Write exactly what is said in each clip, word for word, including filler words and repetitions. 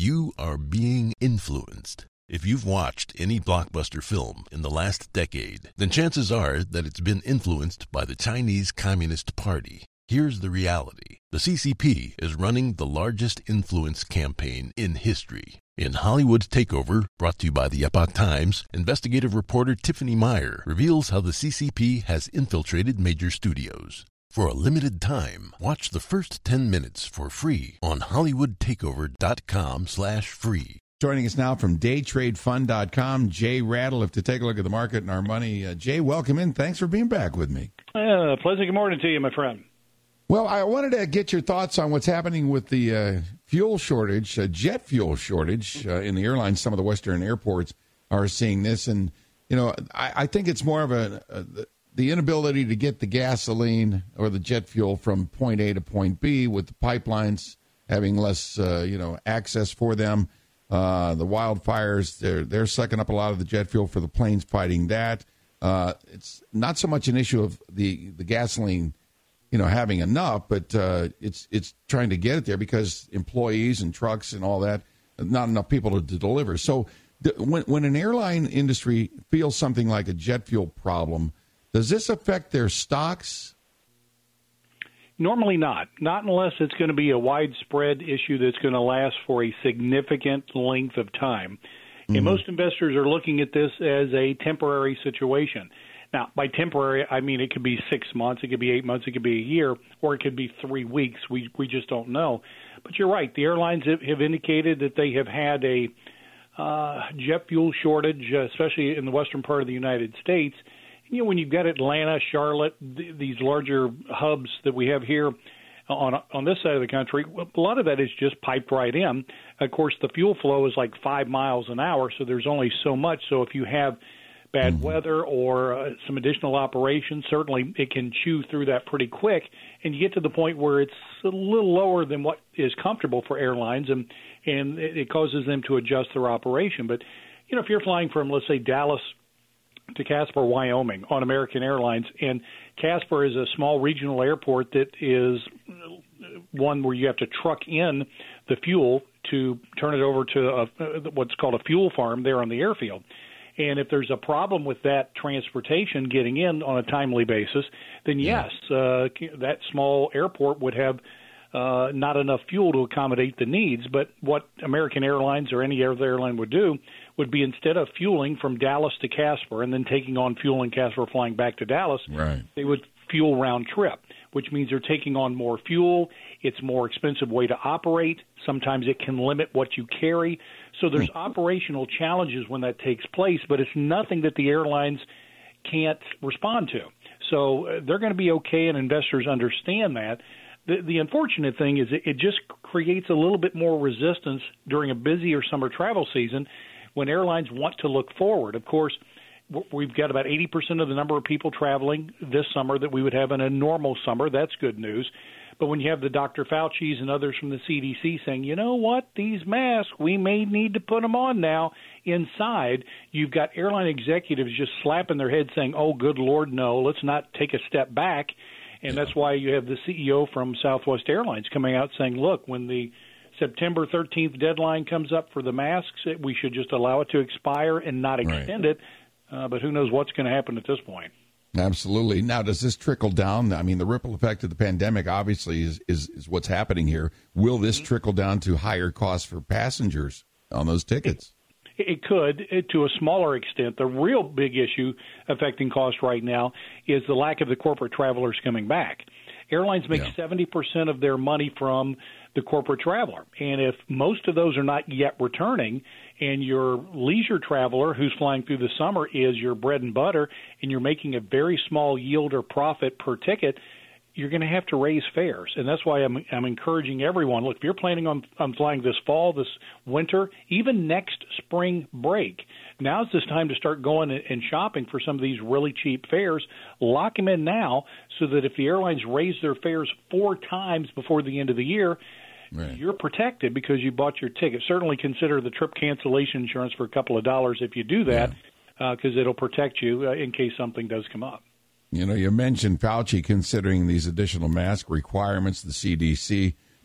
You are being influenced. If you've watched any blockbuster film in the last decade, then chances are that it's been influenced by the Chinese Communist Party. Here's the reality. The C C P is running the largest influence campaign in history. In Hollywood Takeover, brought to you by the Epoch Times, investigative reporter Tiffany Meyer reveals how the C C P has infiltrated major studios. For a limited time, watch the first ten minutes for free on hollywood takeover dot com slash free. Joining us now from day trade fund dot com, Jay Ratliff, to take a look at the market and our money. Uh, Jay, welcome in. Thanks for being back with me. Uh, pleasant good morning to you, my friend. Well, I wanted to get your thoughts on what's happening with the uh, fuel shortage, uh, jet fuel shortage uh, in the airlines. Some of the Western airports are seeing this. And, you know, I, I think it's more of a, a the inability to get the gasoline or the jet fuel from point A to point B, with the pipelines having less, uh, you know, access for them. Uh, the wildfires, they're, they're sucking up a lot of the jet fuel for the planes fighting that. Uh, it's not so much an issue of the, the gasoline, you know, having enough, but uh, it's it's trying to get it there because employees and trucks and all that, not enough people to, to deliver. So th- when, when an airline industry feels something like a jet fuel problem, does this affect their stocks? Normally not. Not unless it's going to be a widespread issue that's going to last for a significant length of time. Mm-hmm. And most investors are looking at this as a temporary situation. Now, by temporary, I mean it could be six months, it could be eight months, it could be a year, or it could be three weeks. We we just don't know. But you're right. The airlines have, have indicated that they have had a uh, jet fuel shortage, uh, especially in the western part of the United States. You know, when you've got Atlanta, Charlotte, th- these larger hubs that we have here on on this side of the country, a lot of that is just piped right in. Of course, the fuel flow is like five miles an hour, so there's only so much. So if you have bad mm-hmm. weather or uh, some additional operations, certainly it can chew through that pretty quick, and you get to the point where it's a little lower than what is comfortable for airlines, and, and it, it causes them to adjust their operation. But, you know, if you're flying from, let's say, Dallas to Casper, Wyoming on American Airlines, and Casper is a small regional airport that is one where you have to truck in the fuel to turn it over to a, what's called a fuel farm there on the airfield. And if there's a problem with that transportation getting in on a timely basis, then yes, uh, that small airport would have uh, not enough fuel to accommodate the needs. But what American Airlines or any other airline would do would be, instead of fueling from Dallas to Casper and then taking on fuel in Casper flying back to Dallas, right. they would fuel round trip, which means they're taking on more fuel. It's a more expensive way to operate. Sometimes it can limit what you carry. So there's operational challenges when that takes place, but it's nothing that the airlines can't respond to. So uh, they're going to be okay, and investors understand that. The, the unfortunate thing is it, it just creates a little bit more resistance during a busier summer travel season when airlines want to look forward. Of course, we've got about eighty percent of the number of people traveling this summer that we would have in a normal summer. That's good news. But when you have the Doctor Fauci's and others from the C D C saying, you know what, these masks, we may need to put them on now inside, you've got airline executives just slapping their head saying, oh, good Lord, no, let's not take a step back. And that's why you have the C E O from Southwest Airlines coming out saying, look, when the September thirteenth deadline comes up for the masks, we should just allow it to expire and not extend right. it. Uh, but who knows what's going to happen at this point. Absolutely. Now, does this trickle down? I mean, the ripple effect of the pandemic obviously is, is, is what's happening here. Will this mm-hmm. trickle down to higher costs for passengers on those tickets? It, it could, it, to a smaller extent. The real big issue affecting cost right now is the lack of the corporate travelers coming back. Airlines make yeah. seventy percent of their money from the corporate traveler. And if most of those are not yet returning, and your leisure traveler who's flying through the summer is your bread and butter, and you're making a very small yield or profit per ticket, you're going to have to raise fares. And that's why I'm, I'm encouraging everyone, look, if you're planning on, on flying this fall, this winter, even next spring break, now's this time to start going and shopping for some of these really cheap fares. Lock them in now so that if the airlines raise their fares four times before the end of the year, right. you're protected because you bought your ticket. Certainly consider the trip cancellation insurance for a couple of dollars if you do that, because yeah. uh, it'll protect you uh, in case something does come up. You know, you mentioned Fauci considering these additional mask requirements, the C D C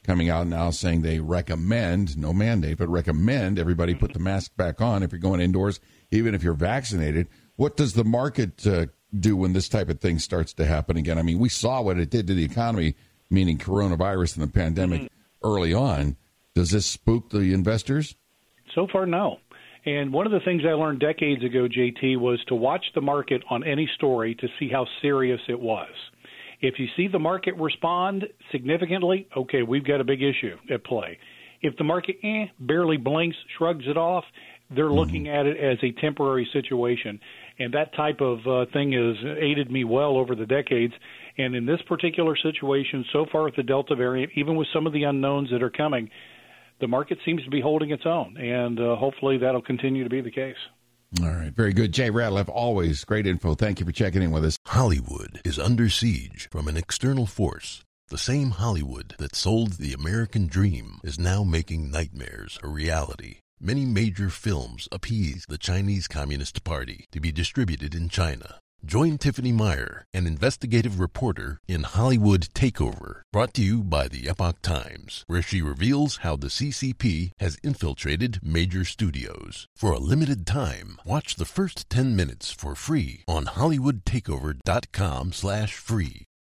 coming out now saying they recommend, no mandate, but recommend everybody put the mask back on if you're going indoors, even if you're vaccinated. What does the market uh, do when this type of thing starts to happen again? I mean, we saw what it did to the economy, meaning coronavirus and the pandemic mm-hmm. early on. Does this spook the investors? So far, no. And one of the things I learned decades ago, J T, was to watch the market on any story to see how serious it was. If you see the market respond significantly, okay, we've got a big issue at play. If the market eh, barely blinks, shrugs it off, they're mm-hmm. looking at it as a temporary situation. And that type of uh, thing has aided me well over the decades. And in this particular situation, so far with the Delta variant, even with some of the unknowns that are coming, the market seems to be holding its own. And uh, hopefully that'll continue to be the case. All right. Very good. Jay Ratliff, always great info. Thank you for checking in with us. Hollywood is under siege from an external force. The same Hollywood that sold the American dream is now making nightmares a reality. Many major films appease the Chinese Communist Party to be distributed in China. Join Tiffany Meyer, an investigative reporter, in Hollywood Takeover, brought to you by the Epoch Times, where she reveals how the C C P has infiltrated major studios. For a limited time, watch the first ten minutes for free on hollywood takeover dot com slash free.